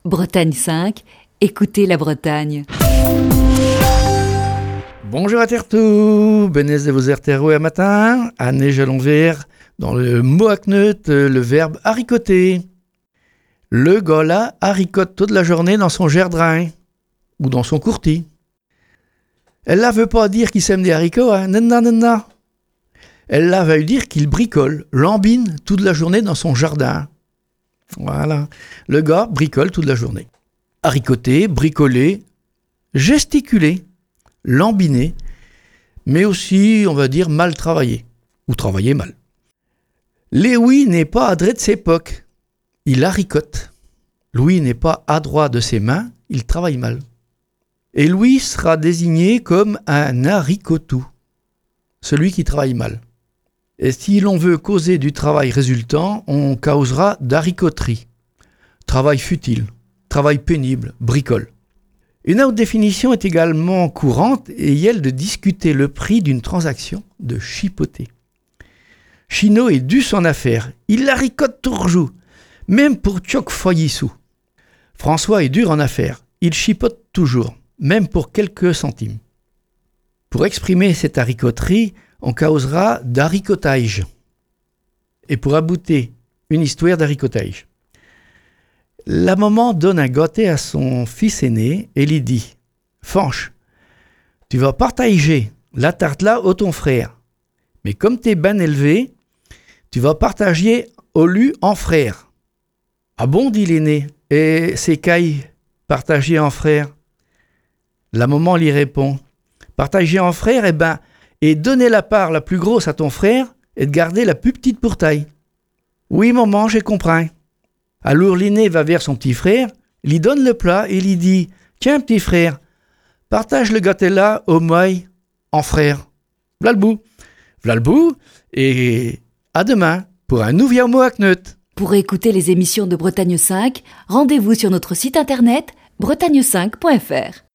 Bretagne 5, écoutez la Bretagne. Bonjour à Tertou, benez de vos RTRO à matin, à neige à l'envers, dans le mot akneut, le verbe haricoter. Le gars là haricote toute la journée dans son jardin, ou dans son courtis. Elle là veut pas dire qu'il sème des haricots, hein, non. Elle là veut dire qu'il bricole, lambine toute la journée dans son jardin. Voilà, le gars bricole toute la journée. Haricoter, bricoler, gesticuler, lambiner, mais aussi, on va dire, mal travailler, ou travailler mal. Louis n'est pas adroit de ses pocs, il haricote. Louis n'est pas adroit de ses mains, il travaille mal. Et Louis sera désigné comme un haricotou, celui qui travaille mal. Et si l'on veut causer du travail résultant, on causera d'haricoterie. Travail futile, travail pénible, bricole. Une autre définition est également courante et elle de discuter le prix d'une transaction, de chipoter. Chino est dû son affaire, il haricote toujours, même pour tchoc foyissou. François est dur en affaires, il chipote toujours, même pour quelques centimes. Pour exprimer cette haricoterie, on causera d'haricotage. Et pour aboutir une histoire d'haricotage. La maman donne un gâteau à son fils aîné et lui dit « Fanche, tu vas partager la tarte là au ton frère. Mais comme t'es bien élevé, tu vas partager au lu en frère. » « Ah bon, dit l'aîné, et c'est qu'aille partager en frère ?» La maman lui répond « Partager en frère, et donner la part la plus grosse à ton frère et de garder la plus petite pour taille. »« Oui, maman, j'ai compris. » Alors l'aîné va vers son petit frère, lui donne le plat et lui dit « Tiens, petit frère, partage le gâteau là au moy en frère. » V'là le bout, et à demain pour un nouveau mot akneut. Pour écouter les émissions de Bretagne 5, rendez-vous sur notre site internet bretagne5.fr.